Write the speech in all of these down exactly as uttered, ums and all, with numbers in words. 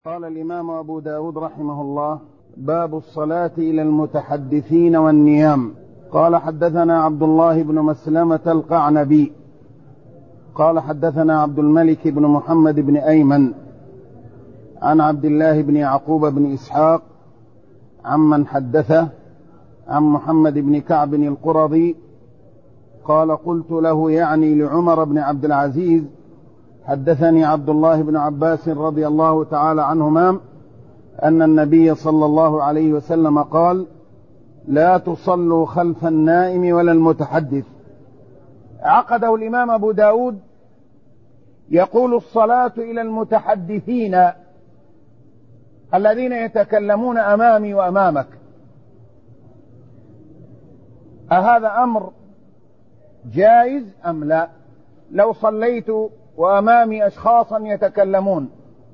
قال الإمام أبو داود رحمه الله: باب الصلاة إلى المتحدثين والنيام. قال: حدثنا عبد الله بن مسلمة القعنبي قال حدثنا عبد الملك بن محمد بن أيمن عن عبد الله بن يعقوب بن إسحاق عمن حدثه عن محمد بن كعب القرظي قال: قلت له يعني لعمر بن عبد العزيز: حدثني عبد الله بن عباس رضي الله تعالى عنهما أن النبي صلى الله عليه وسلم قال: لا تصلوا خلف النائم ولا المتحدث. عقده الإمام أبو داود يقول: الصلاة إلى المتحدثين الذين يتكلمون أمامي وأمامك. أهذا أمر جائز أم لا؟ لو صليت وأمامي أشخاصا يتكلمون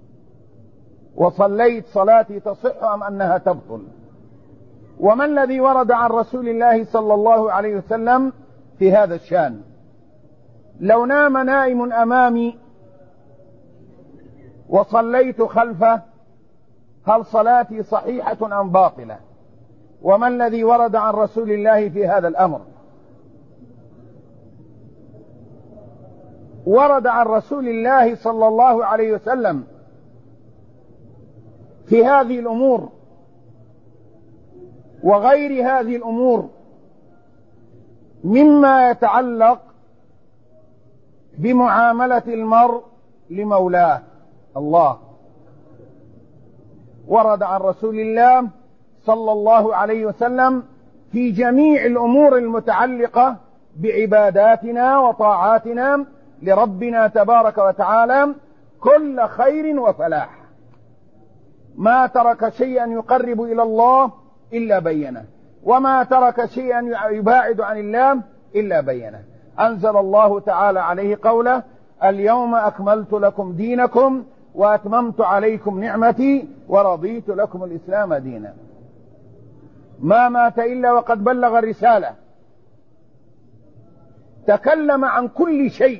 وصليت صلاتي تصح أم أنها تبطل؟ وما الذي ورد عن رسول الله صلى الله عليه وسلم في هذا الشأن؟ لو نام نائم أمامي وصليت خلفه هل صلاتي صحيحة أم باطلة؟ وما الذي ورد عن رسول الله في هذا الأمر؟ ورد عن رسول الله صلى الله عليه وسلم في هذه الأمور وغير هذه الأمور مما يتعلق بمعاملة المرء لمولاه الله. ورد عن رسول الله صلى الله عليه وسلم في جميع الأمور المتعلقة بعباداتنا وطاعاتنا لربنا تبارك وتعالى كل خير وفلاح. ما ترك شيئا يقرب إلى الله إلا بينه، وما ترك شيئا يباعد عن الله إلا بينه. أنزل الله تعالى عليه قوله: اليوم أكملت لكم دينكم وأتممت عليكم نعمتي ورضيت لكم الإسلام دينا. ما مات إلا وقد بلغ الرسالة. تكلم عن كل شيء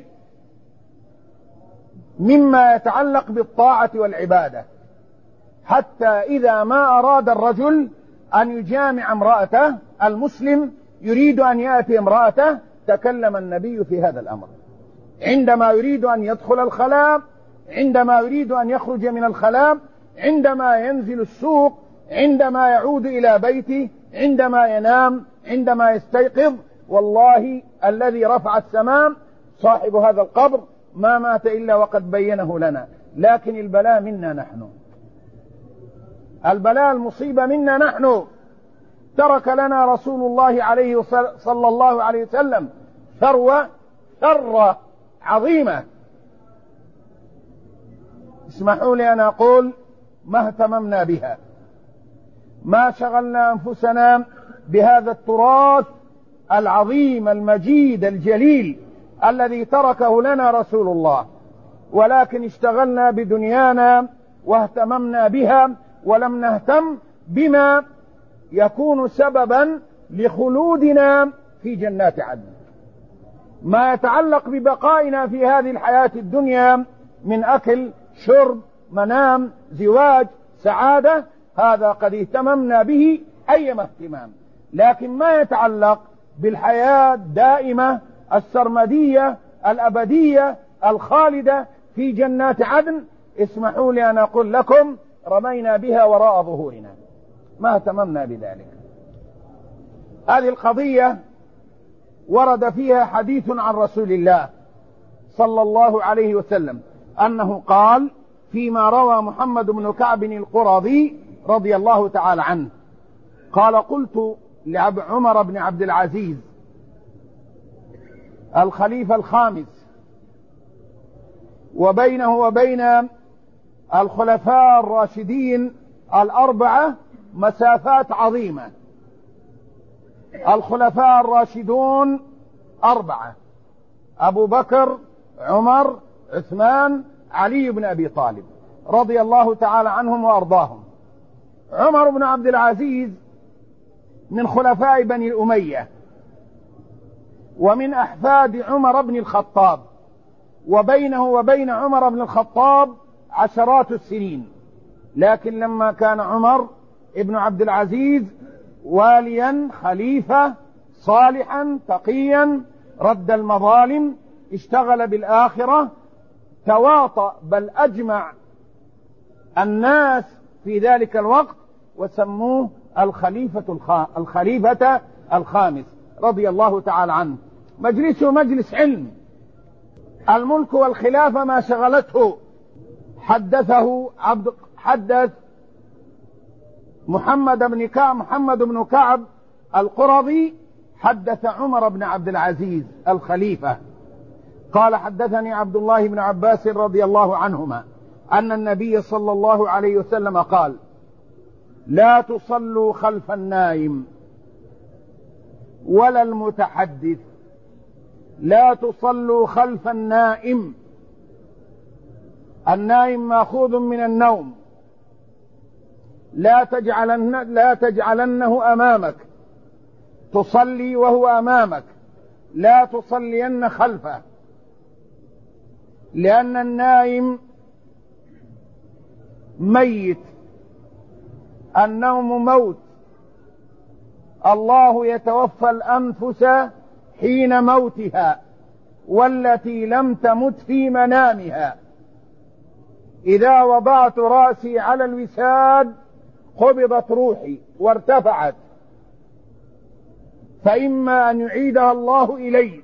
مما يتعلق بالطاعة والعبادة، حتى إذا ما أراد الرجل أن يجامع امرأته، المسلم يريد أن يأتي امرأته، تكلم النبي في هذا الأمر. عندما يريد أن يدخل الخلاء، عندما يريد أن يخرج من الخلاء، عندما ينزل السوق، عندما يعود إلى بيته، عندما ينام، عندما يستيقظ. والله الذي رفع السماء صاحب هذا القبر ما مات إلا وقد بينه لنا، لكن البلاء منا نحن، البلاء المصيبة منا نحن. ترك لنا رسول الله عليه صلى الله عليه وسلم ثروة ثروة عظيمة. اسمحوا لي أن أقول: ما اهتممنا بها، ما شغلنا أنفسنا بهذا التراث العظيم المجيد الجليل الذي تركه لنا رسول الله، ولكن اشتغلنا بدنيانا واهتممنا بها ولم نهتم بما يكون سببا لخلودنا في جنات عدن. ما يتعلق ببقائنا في هذه الحياة الدنيا من أكل، شرب، منام، زواج، سعادة، هذا قد اهتممنا به أيما اهتمام. لكن ما يتعلق بالحياة الدائمة السرمدية الأبدية الخالدة في جنات عدن، اسمحوا لي أن أقول لكم: رمينا بها وراء ظهورنا، ما اهتممنا بذلك. هذه القضية ورد فيها حديث عن رسول الله صلى الله عليه وسلم أنه قال فيما روى محمد بن كعب القرظي رضي الله تعالى عنه قال: قلت لعمر بن عبد العزيز الخليفة الخامس، وبينه وبين الخلفاء الراشدين الأربعة مسافات عظيمة. الخلفاء الراشدون أربعة: أبو بكر، عمر، عثمان، علي بن أبي طالب رضي الله تعالى عنهم وأرضاهم. عمر بن عبد العزيز من خلفاء بني الأمية ومن أحفاد عمر بن الخطاب، وبينه وبين عمر بن الخطاب عشرات السنين، لكن لما كان عمر ابن عبد العزيز واليا خليفة صالحا تقيا رد المظالم اشتغل بالآخرة، تواطأ بل أجمع الناس في ذلك الوقت وسموه الخليفة, الخ... الخليفة الخامس رضي الله تعالى عنه. مجلسه مجلس علم، الملك والخلافة ما شغلته. حدثه عبد حدث محمد بن كعب محمد بن كعب القرظي حدث عمر بن عبد العزيز الخليفة قال: حدثني عبد الله بن عباس رضي الله عنهما أن النبي صلى الله عليه وسلم قال: لا تصلوا خلف النائم ولا المتحدث. لا تصلوا خلف النائم. النائم ماخوذ من النوم. لا تجعلن لا تجعلنه أمامك، تصلي وهو أمامك، لا تصلين خلفه، لأن النائم ميت، النوم موت. الله يتوفى الأنفس حين موتها والتي لم تمت في منامها. إذا وضعت رأسي على الوساد قبضت روحي وارتفعت، فإما أن يعيدها الله إلي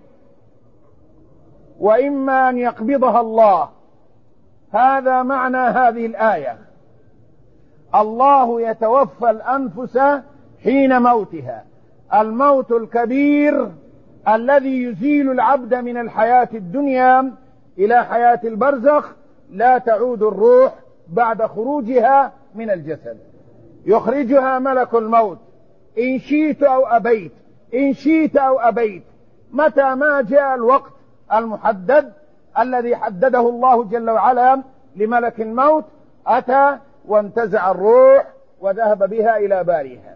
وإما أن يقبضها الله. هذا معنى هذه الآية. الله يتوفى الأنفس حين موتها، الموت الكبير الذي يزيل العبد من الحياة الدنيا إلى حياة البرزخ. لا تعود الروح بعد خروجها من الجسد، يخرجها ملك الموت إن شئت أو أبيت، إن شئت أو أبيت. متى ما جاء الوقت المحدد الذي حدده الله جل وعلا لملك الموت أتى وانتزع الروح وذهب بها إلى بارئها،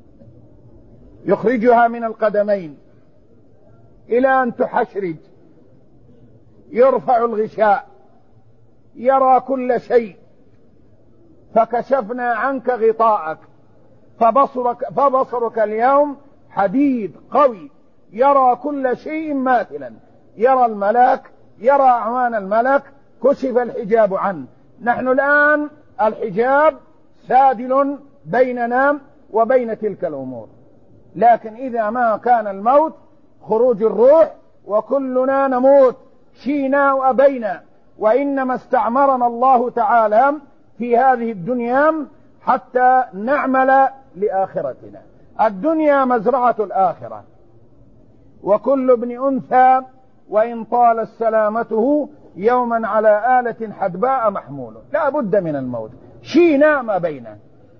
يخرجها من القدمين إلى أن تحشرج، يرفع الغشاء، يرى كل شيء. فكشفنا عنك غطاءك فبصرك, فبصرك اليوم حديد قوي، يرى كل شيء ماثلا، يرى الملاك، يرى أعوان الملك، كشف الحجاب عنه. نحن الآن الحجاب سادل بيننا وبين تلك الأمور، لكن إذا ما كان الموت خروج الروح وكلنا نموت شئنا وأبينا. وإنما استعمرنا الله تعالى في هذه الدنيا حتى نعمل لآخرتنا. الدنيا مزرعة الآخرة، وكل ابن أنثى وإن طالت سلامته يوما على آلة حدباء محمول. لا بد من الموت شئنا ما بينا.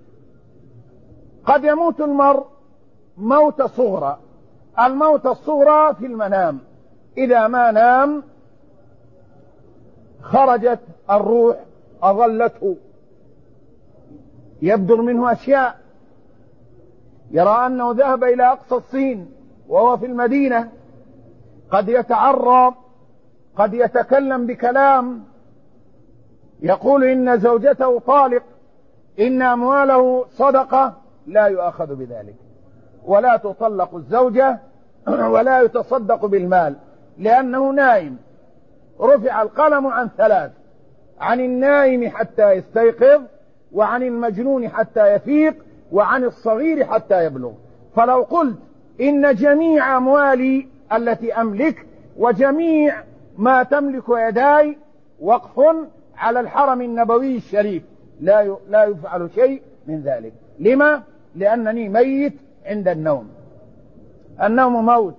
قد يموت المرء موت صغرى، الموت الصغرى في المنام، إذا ما نام خرجت الروح أظلته، يبدر منه أشياء، يرى أنه ذهب إلى أقصى الصين وهو في المدينة، قد يتعرى، قد يتكلم بكلام يقول إن زوجته طالق، إن أمواله صدقة. لا يؤاخذ بذلك، ولا تطلق الزوجة ولا يتصدق بالمال، لأنه نائم. رفع القلم عن ثلاث: عن النائم حتى يستيقظ، وعن المجنون حتى يفيق، وعن الصغير حتى يبلغ. فلو قلت إن جميع أموالي التي أملك وجميع ما تملك يداي وقف على الحرم النبوي الشريف، لا لا يفعل شيء من ذلك. لما؟ لأنني ميت عند النوم. النوم موت.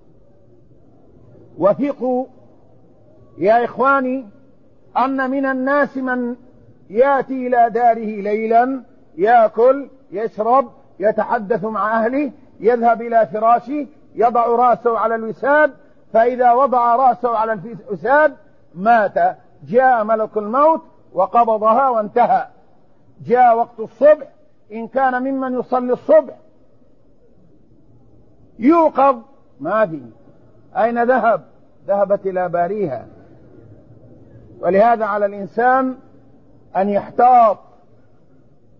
وثقوا يا إخواني أن من الناس من يأتي إلى داره ليلا يأكل يشرب يتحدث مع أهله، يذهب إلى فراشه، يضع رأسه على الوساد، فإذا وضع رأسه على الوساد مات. جاء ملك الموت وقبضها وانتهى. جاء وقت الصبح، إن كان ممن يصلي الصبح يوقظ، ما في. أين ذهب؟ ذهبت إلى باريها. ولهذا على الإنسان أن يحتاط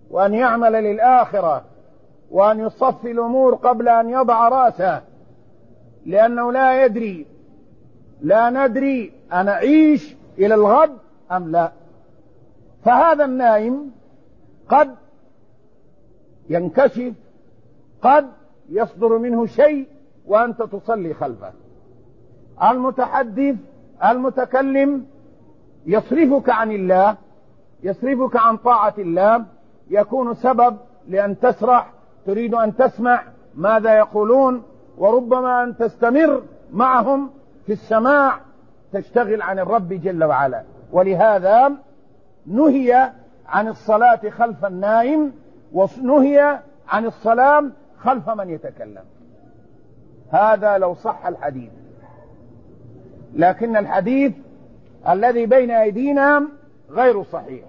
وأن يعمل للآخرة وأن يصفي الأمور قبل أن يضع رأسه، لأنه لا يدري لا ندري أنعيش إلى الغد أم لا. فهذا النائم قد ينكشف، قد يصدر منه شيء وأنت تصلي خلفه. المتحدث المتكلم يصرفك عن الله، يصرفك عن طاعة الله، يكون سبب لأن تسرح، تريد أن تسمع ماذا يقولون، وربما أن تستمر معهم في السماع، تشتغل عن الرب جل وعلا. ولهذا نهي عن الصلاة خلف النائم، ونهي عن الصلاة خلف من يتكلم. هذا لو صح الحديث، لكن الحديث الذي بين أيدينا غير صحيح.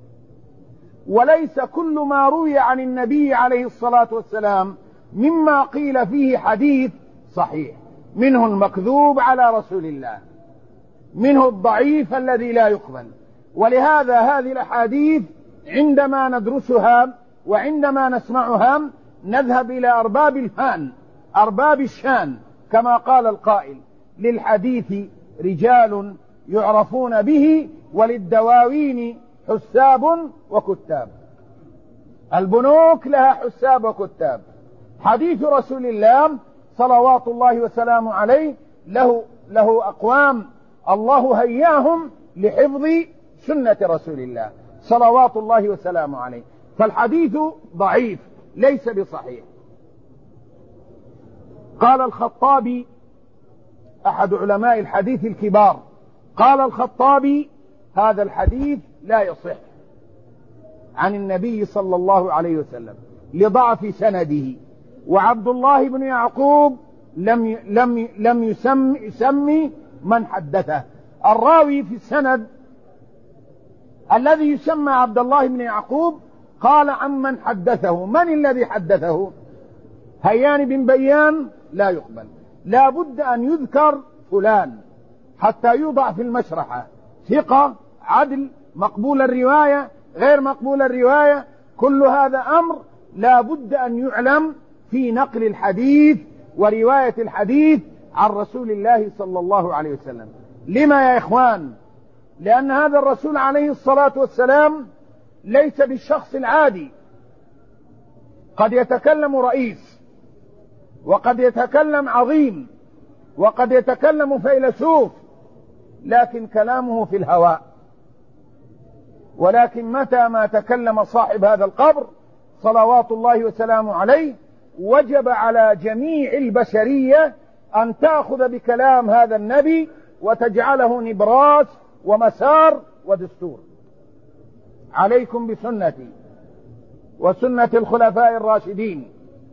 وليس كل ما روي عن النبي عليه الصلاة والسلام مما قيل فيه حديث صحيح، منه المكذوب على رسول الله، منه الضعيف الذي لا يقبل. ولهذا هذه الأحاديث عندما ندرسها وعندما نسمعها نذهب إلى أرباب الفان، أرباب الشان، كما قال القائل: للحديث رجال يعرفون به، وللدواوين حساب وكتاب. البنوك لها حساب وكتاب. حديث رسول الله صلوات الله وسلامه عليه له له أقوام الله هياهم لحفظ سنة رسول الله صلوات الله وسلامه عليه. فالحديث ضعيف ليس بصحيح. قال الخطابي أحد علماء الحديث الكبار، قال الخطابي: هذا الحديث لا يصح عن النبي صلى الله عليه وسلم لضعف سنده، وعبد الله بن يعقوب لم لم لم يسم يسمي من حدثه. الراوي في السند الذي يسمى عبد الله بن يعقوب قال عمن حدثه. من الذي حدثه؟ هيان بن بيان لا يقبل، لا بد أن يذكر فلان حتى يوضع في المشرحة، ثقة، عدل، مقبول الرواية، غير مقبول الرواية، كل هذا أمر لا بد أن يعلم في نقل الحديث ورواية الحديث عن رسول الله صلى الله عليه وسلم. لما يا إخوان؟ لأن هذا الرسول عليه الصلاة والسلام ليس بالشخص العادي. قد يتكلم رئيس، وقد يتكلم عظيم، وقد يتكلم فيلسوف، لكن كلامه في الهواء. ولكن متى ما تكلم صاحب هذا القبر صلوات الله وسلامه عليه وجب على جميع البشرية أن تأخذ بكلام هذا النبي وتجعله نبراس ومسار ودستور. عليكم بسنتي وسنة الخلفاء الراشدين.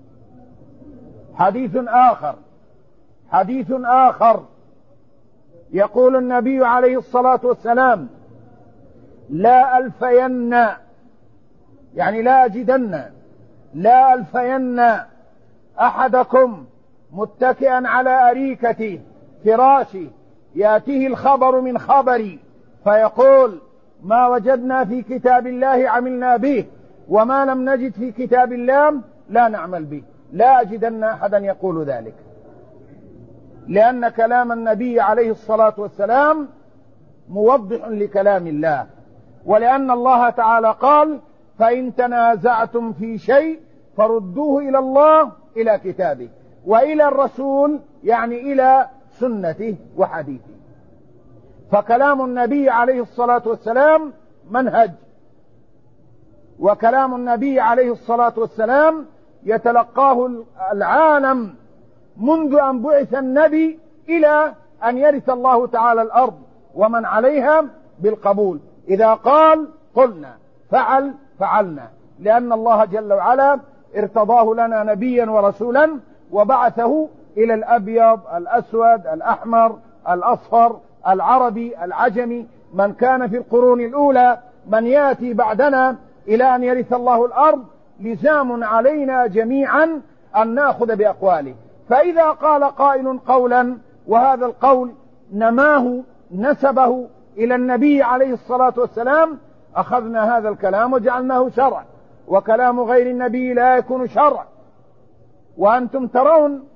حديث آخر حديث آخر يقول النبي عليه الصلاة والسلام: لا ألفين، يعني لا أجدن، لا ألفين أحدكم متكئا على أريكته فراشي يأتيه الخبر من خبري فيقول: ما وجدنا في كتاب الله عملنا به، وما لم نجد في كتاب الله لا نعمل به. لا أجدن أحدا يقول ذلك، لأن كلام النبي عليه الصلاة والسلام موضح لكلام الله، ولأن الله تعالى قال: فإن تنازعتم في شيء فردوه إلى الله، إلى كتابه، وإلى الرسول، يعني إلى سنته وحديثه. فكلام النبي عليه الصلاة والسلام منهج، وكلام النبي عليه الصلاة والسلام يتلقاه العالم منذ أن بعث النبي إلى أن يرث الله تعالى الأرض ومن عليها بالقبول. إذا قال قلنا، فعل فعلنا، لأن الله جل وعلا ارتضاه لنا نبيا ورسولا وبعثه إلى الأبيض الأسود الأحمر الأصفر العربي العجمي، من كان في القرون الأولى، من يأتي بعدنا، إلى أن يرث الله الأرض. لزام علينا جميعا أن نأخذ بأقواله. فإذا قال قائل قولا وهذا القول نماه نسبه إلى النبي عليه الصلاة والسلام، أخذنا هذا الكلام وجعلناه شرع، وكلام غير النبي لا يكون شرع. وأنتم ترون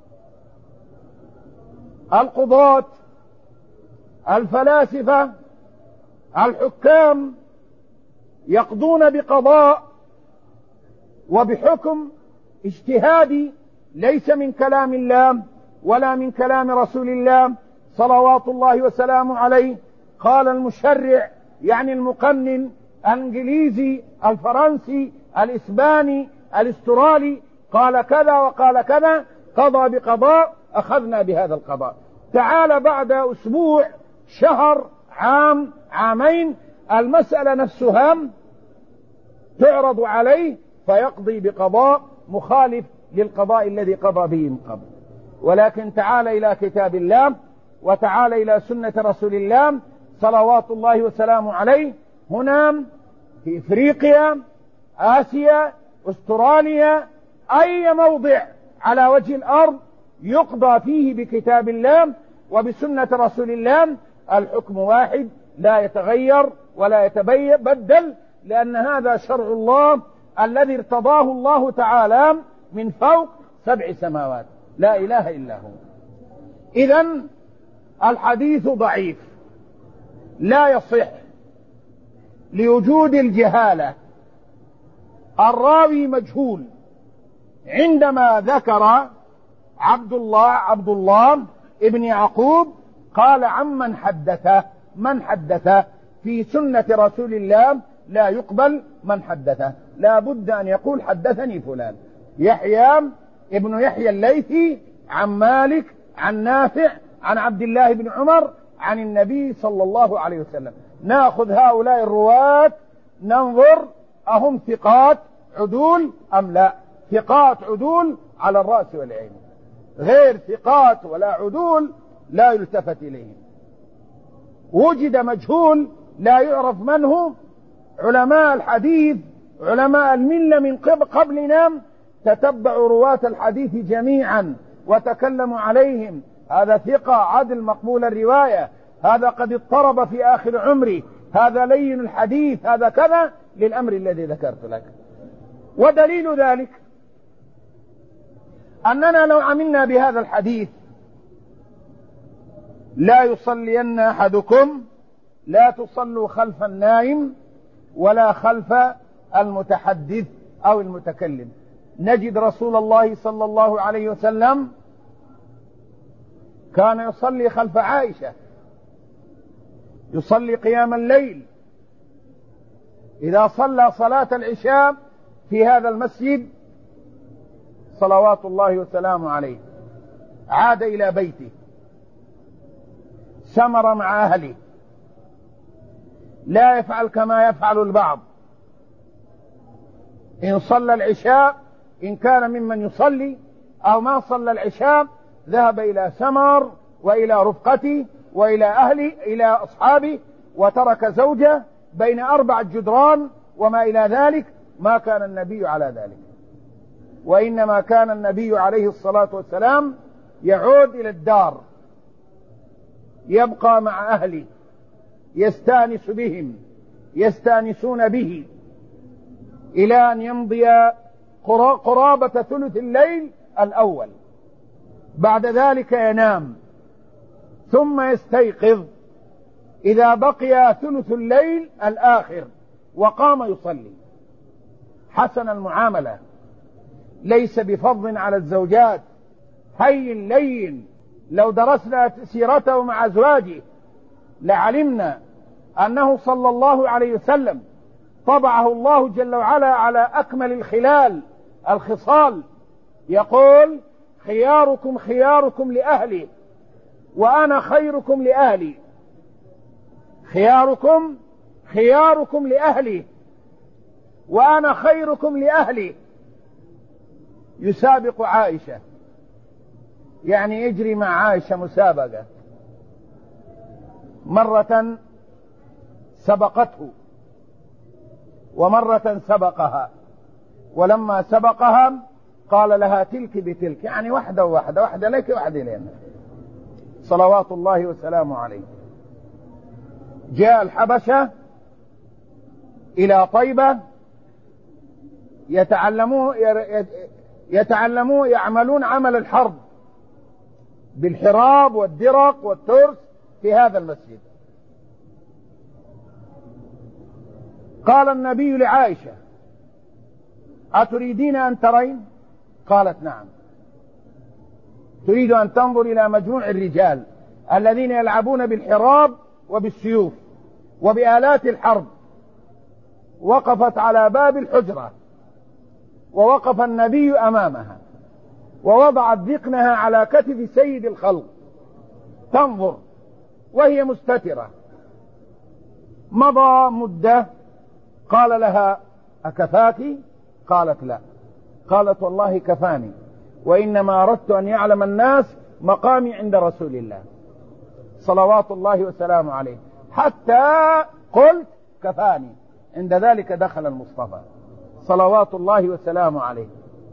القضاة الفلاسفة الحكام يقضون بقضاء وبحكم اجتهادي ليس من كلام الله ولا من كلام رسول الله صلوات الله وسلامه عليه. قال المشرع يعني المقنن الانجليزي الفرنسي الاسباني الاسترالي قال كذا وقال كذا، قضى بقضاء، اخذنا بهذا القضاء. تعال بعد اسبوع، شهر، عام، عامين، المسألة نفسها تعرض عليه فيقضي بقضاء مخالف للقضاء الذي قضى به من قبل. ولكن تعال إلى كتاب الله وتعال إلى سنة رسول الله صلوات الله وسلامه عليه. هنا في إفريقيا، آسيا، أستراليا، أي موضع على وجه الأرض يقضى فيه بكتاب الله وبسنة رسول الله، الحكم واحد لا يتغير ولا يتبدل، لأن هذا شرع الله الذي ارتضاه الله تعالى من فوق سبع سماوات، لا إله إلا هو. إذن الحديث ضعيف لا يصح لوجود الجهالة، الراوي مجهول. عندما ذكر عبد الله عبد الله ابن يعقوب قال عمن حدثه، من حدثه في سنة رسول الله لا يقبل من حدثه، لا بد أن يقول حدثني فلان. يحيى ابن يحيى الليثي عن مالك عن نافع عن عبد الله بن عمر عن النبي صلى الله عليه وسلم. نأخذ هؤلاء الرواة ننظر أهم ثقات عدول أم لا. ثقات عدول على الرأس والعين، غير ثقات ولا عدول لا يلتفت إليهم. وجد مجهول لا يعرف من هو، علماء الحديث علماء الملة من قبلنا تتبعوا رواة الحديث جميعا وتكلموا عليهم، هذا ثقة عدل مقبول الرواية، هذا قد اضطرب في آخر عمره، هذا لين الحديث، هذا كذا، للأمر الذي ذكرت لك. ودليل ذلك أننا لو عملنا بهذا الحديث لا يصلين أحدكم، لا تصلوا خلف النائم ولا خلف المتحدث أو المتكلم، نجد رسول الله صلى الله عليه وسلم كان يصلي خلف عائشة، يصلي قيام الليل. إذا صلى صلاة العشاء في هذا المسجد صلوات الله وسلامه عليه عاد إلى بيته، سمر مع أهله، لا يفعل كما يفعل البعض. إن صلى العشاء، إن كان ممن يصلي أو ما صلى العشاء، ذهب إلى سمر وإلى رفقته وإلى أهله إلى أصحابه، وترك زوجه بين أربع جدران وما إلى ذلك. ما كان النبي على ذلك، وإنما كان النبي عليه الصلاة والسلام يعود إلى الدار، يبقى مع أهله، يستانس بهم، يستانسون به، إلى أن يمضي قرابة ثلث الليل الأول. بعد ذلك ينام ثم يستيقظ إذا بقي ثلث الليل الآخر وقام يصلي. حسن المعاملة، ليس بفض على الزوجات، هين لين. لو درسنا سيرته مع أزواجه لعلمنا أنه صلى الله عليه وسلم طبعه الله جل وعلا على أكمل الخلال الخصال. يقول خياركم خياركم لأهلي وأنا خيركم لأهلي، خياركم خياركم لأهلي وأنا خيركم لأهلي. يسابق عائشة، يعني يجري مع عائشة مسابقة. مرة سبقته ومرة سبقها، ولما سبقها قال لها تلك بتلك، يعني واحدة وواحدة، واحدة لك واحدة لنا، صلوات الله وسلامه عليه. جاء الحبشة إلى طيبة يتعلمون يتعلمون يعملون عمل الحرب بالحراب والدرق والترس في هذا المسجد. قال النبي لعائشة: أتريدين أن ترين؟ قالت: نعم. تريد أن تنظر إلى مجموع الرجال الذين يلعبون بالحراب وبالسيوف وبآلات الحرب. وقفت على باب الحجرة، ووقف النبي أمامها، ووضعت ذقنها على كتف سيد الخلق تنظر وهي مستترة. مضى مدة، قال لها: أكفاك؟ قالت: لا. قالت: والله كفاني، وإنما أردت أن يعلم الناس مقامي عند رسول الله صلوات الله وسلامه عليه، حتى قلت كفاني. عند ذلك دخل المصطفى صلوات الله وسلامه عليه.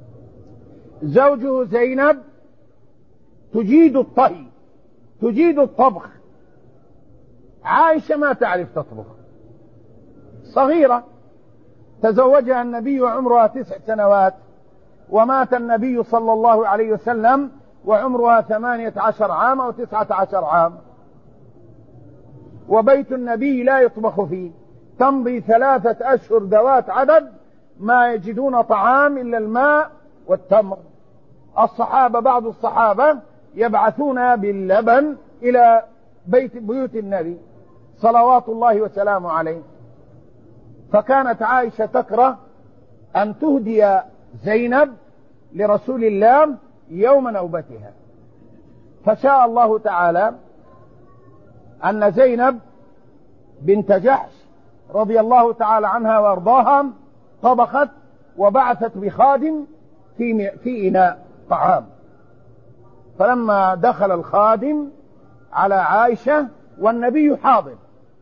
زوجه زينب تجيد الطهي، تجيد الطبخ. عائشة ما تعرف تطبخ، صغيرة، تزوجها النبي وعمرها تسع سنوات، ومات النبي صلى الله عليه وسلم وعمرها ثمانية عشر عام أو تسعة عشر عام، وبيت النبي لا يطبخ فيه. تمضي ثلاثة أشهر ذوات عدد ما يجدون طعام إلا الماء والتمر. الصحابة بعض الصحابة يبعثون باللبن إلى بيت بيوت النبي صلوات الله وسلامه عليه. فكانت عائشة تكره أن تهدي زينب لرسول الله يوم نوبتها، فشاء الله تعالى أن زينب بنت جحش رضي الله تعالى عنها وارضاها طبخت وبعثت بخادم في في إناء طعام. فلما دخل الخادم على عائشة والنبي حاضر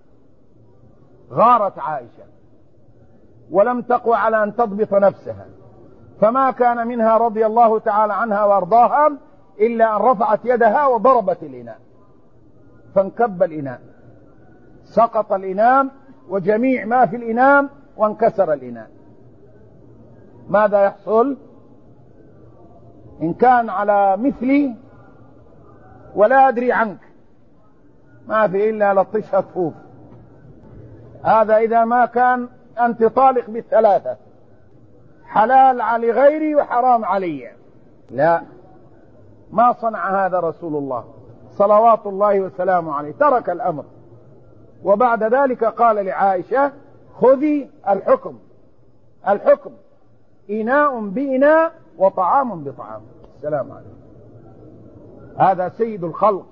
غارت عائشة ولم تقوى على أن تضبط نفسها، فما كان منها رضي الله تعالى عنها وارضاها إلا أن رفعت يدها وضربت الإناء، فانكب الإناء، سقط الإناء وجميع ما في الإناء وانكسر الإناء. ماذا يحصل إن كان على مثلي ولا أدري عنك؟ ما في إلا لطشها كفوف. هذا إذا ما كان أنت طالق بالثلاثة، حلال على غيري وحرام علي. لا، ما صنع هذا رسول الله صلوات الله وسلامه عليه، ترك الأمر. وبعد ذلك قال لعائشة: خذي الحكم، الحكم إناء بإناء وطعام بطعام. السلام عليكم. هذا سيد الخلق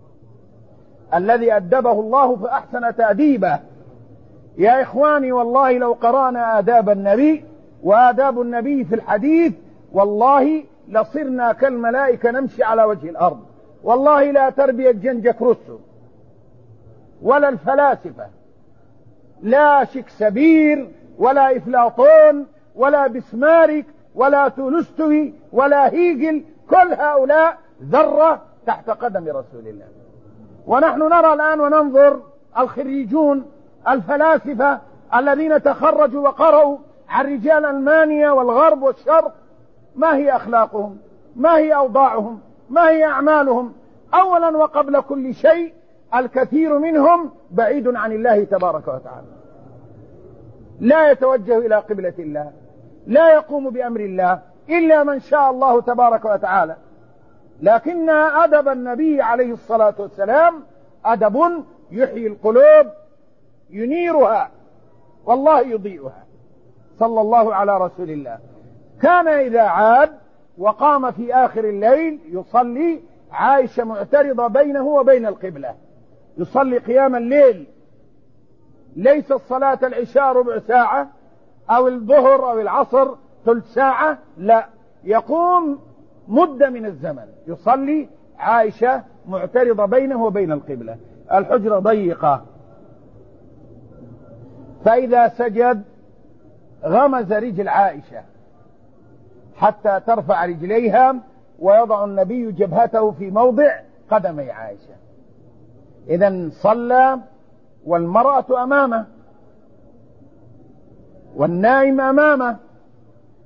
الذي أدبه الله فأحسن تأديبه. يا إخواني، والله لو قرأنا آداب النبي وآداب النبي في الحديث والله لصرنا كالملائكة نمشي على وجه الأرض. والله لا تربية جنجك روسو ولا الفلاسفة، لا شكسبير ولا إفلاطون ولا بسمارك ولا تولستوي ولا هيجل، كل هؤلاء ذرة تحت قدم رسول الله. ونحن نرى الآن وننظر الخريجون الفلاسفة الذين تخرجوا وقرأوا عن رجال ألمانيا والغرب والشرق، ما هي أخلاقهم؟ ما هي أوضاعهم؟ ما هي أعمالهم؟ أولا وقبل كل شيء الكثير منهم بعيد عن الله تبارك وتعالى، لا يتوجه إلى قبلة الله، لا يقوم بأمر الله إلا من شاء الله تبارك وتعالى. لكن أدب النبي عليه الصلاة والسلام أدب يحيي القلوب، ينيرها والله يضيئها، صلى الله على رسول الله. كان إذا عاد وقام في آخر الليل يصلي، عائشة معترضة بينه وبين القبلة، يصلي قيام الليل، ليس الصلاة العشاء ربع ساعة أو الظهر أو العصر ثلث ساعة، لا، يقوم مدة من الزمن يصلي. عائشة معترضة بينه وبين القبلة، الحجرة ضيقة، فإذا سجد غمز رجل عائشة حتى ترفع رجليها، ويضع النبي جبهته في موضع قدمي عائشة. إذن صلى والمرأة أمامه والنائم أمامه،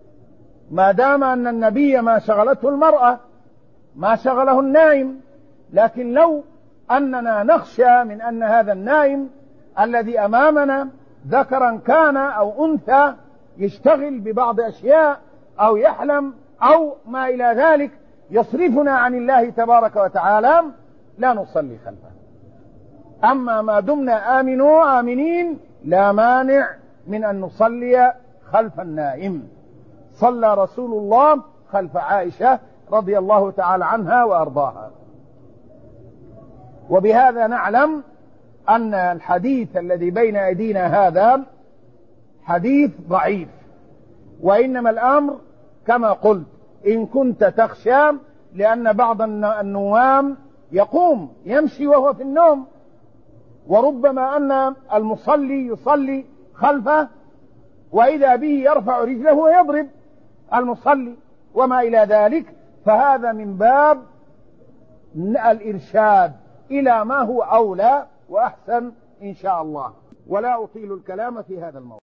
ما دام أن النبي ما شغلته المرأة ما شغله النائم. لكن لو أننا نخشى من أن هذا النائم الذي أمامنا ذكرا كان أو أنثى يشتغل ببعض أشياء أو يحلم أو ما إلى ذلك يصرفنا عن الله تبارك وتعالى، لا نصلي خلفه. أما ما دمنا آمنوا آمنين لا مانع من أن نصلي خلف النائم. صلى رسول الله خلف عائشة رضي الله تعالى عنها وأرضاها. وبهذا نعلم أن الحديث الذي بين أيدينا هذا حديث ضعيف، وإنما الأمر كما قلت إن كنت تخشى، لأن بعض النوام يقوم يمشي وهو في النوم، وربما أن المصلي يصلي خلفه وإذا به يرفع رجله ويضرب المصلي وما إلى ذلك، فهذا من باب الإرشاد إلى ما هو أولى وأحسن إن شاء الله. ولا أطيل الكلام في هذا الموضوع.